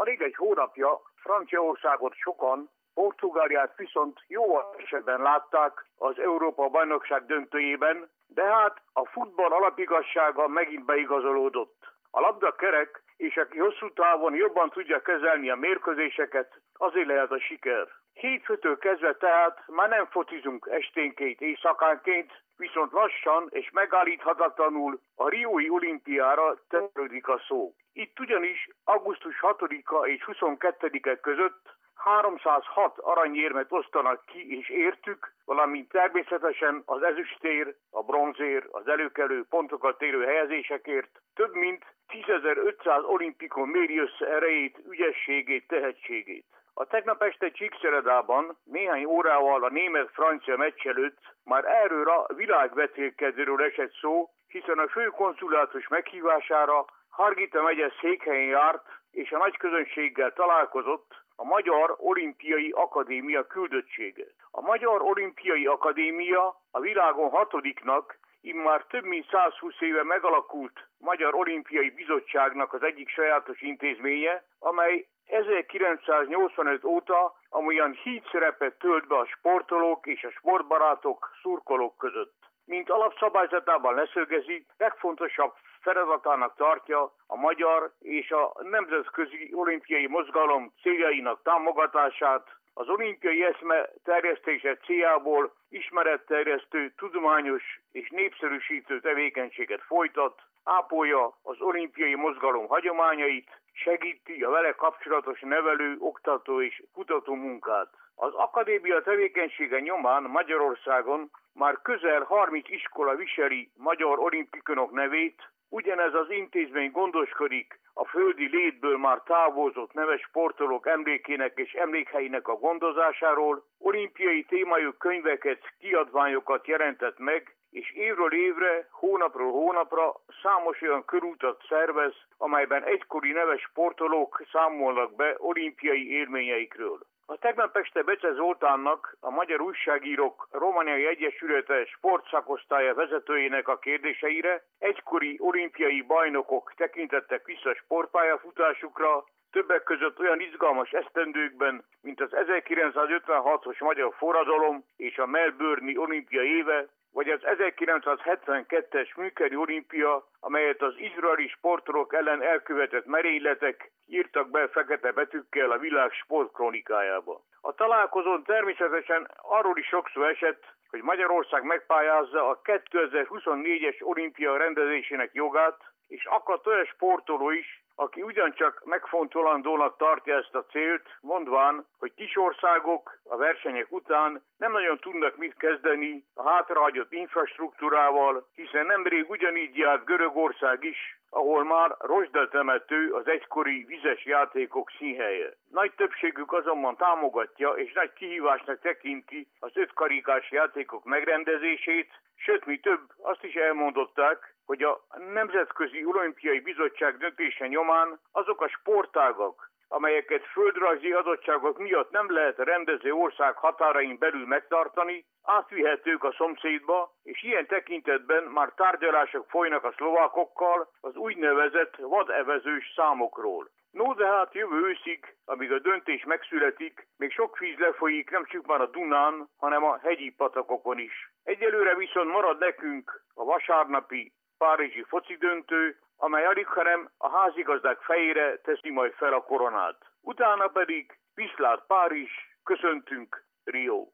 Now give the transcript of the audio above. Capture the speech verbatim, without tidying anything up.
Alig egy hónapja Franciaországot sokan, Portugáliát viszont jó esetben látták az Európa-bajnokság döntőjében, de hát a futball alapigazsága megint beigazolódott. A labda kerek, és aki hosszú távon jobban tudja kezelni a mérkőzéseket, azért lehet a siker. Hétfőtől kezdve tehát már nem focizunk esténként, éjszakánként, viszont lassan és megállíthatatlanul a riói olimpiára terelődik a szó. Itt ugyanis augusztus hatodika és huszonkettedike között háromszázhat aranyérmet osztanak ki és értük, valamint természetesen az ezüstér, a bronzér, az előkelő pontokat érő helyezésekért több mint tízezer-ötszáz olimpikon méri össze erejét, ügyességét, tehetségét. A tegnap este Csíkszeredában néhány órával a német-francia meccs előtt már erről a világvetélkedőről esett szó, hiszen a főkonzulátus meghívására Hargita megye székhelyen járt és a nagy közönséggel találkozott a Magyar Olimpiai Akadémia küldöttsége. A Magyar Olimpiai Akadémia a világon hatodiknak, immár több mint százhúsz éve megalakult Magyar Olimpiai Bizottságnak az egyik sajátos intézménye, amely ezerkilencszáznyolcvanöt óta amolyan híd szerepet tölt be a sportolók és a sportbarátok, szurkolók között. Mint alapszabályzatában leszögezi, legfontosabb feladatának tartja a magyar és a nemzetközi olimpiai mozgalom céljainak támogatását, az olimpiai eszme terjesztése céljából ismeretterjesztő, tudományos és népszerűsítő tevékenységet folytat, ápolja az olimpiai mozgalom hagyományait, segíti a vele kapcsolatos nevelő, oktató és kutató munkát. Az akadémia tevékenysége nyomán Magyarországon már közel harminc iskola viseli magyar olimpikonok nevét, ugyanez az intézmény gondoskodik a földi létből már távozott neves sportolók emlékének és emlékhelyének a gondozásáról, olimpiai témájú könyveket, kiadványokat jelentett meg, és évről évre, hónapról hónapra számos olyan körútat szervez, amelyben egykori neves sportolók számolnak be olimpiai élményeikről. A tegnap este Bece Zoltánnak, a Magyar Újságírók Romániai Egyesülete sportszakosztálya vezetőjének a kérdéseire egykori olimpiai bajnokok tekintettek vissza sportpályafutásukra, többek között olyan izgalmas esztendőkben, mint az ezerkilencszázötvenhatos magyar forradalom és a Melbourne-i olimpia éve, vagy az ezerkilencszázhetvenkettes Müncheni olimpia, amelyet az izraeli sportolók ellen elkövetett merényletek írtak be fekete betűkkel a világ sportkronikájába. A találkozón természetesen arról is sokszor esett, hogy Magyarország megpályázza a kétezer-huszonnégyes olimpia rendezésének jogát, és akadt olyan sportoló is, aki ugyancsak megfontolandónak tartja ezt a célt, mondván, hogy kis országok a versenyek után nem nagyon tudnak mit kezdeni a hátrahagyott infrastruktúrával, hiszen nemrég ugyanígy járt Görögország is, ahol már rozsdatemető az egykori vizes játékok színhelye. Nagy többségük azonban támogatja és nagy kihívásnak tekinti az ötkarikás játékok megrendezését, sőt, mi több, azt is elmondották, hogy a Nemzetközi Olimpiai Bizottság döntése nyomán azok a sportágak, amelyeket földrajzi adottságok miatt nem lehet a rendező ország határain belül megtartani, átvihetők a szomszédba, és ilyen tekintetben már tárgyalások folynak a szlovákokkal az úgynevezett vadevezős számokról. No, de hát jövő őszig, amíg a döntés megszületik, még sok víz lefolyik nem csupán a Dunán, hanem a hegyi patakokon is. Egyelőre viszont marad nekünk a vasárnapi párizsi foci döntő, amely alig, hanem a házigazdák fejére teszi majd fel a koronát. Utána pedig viszlát Párizs, köszöntünk Rio.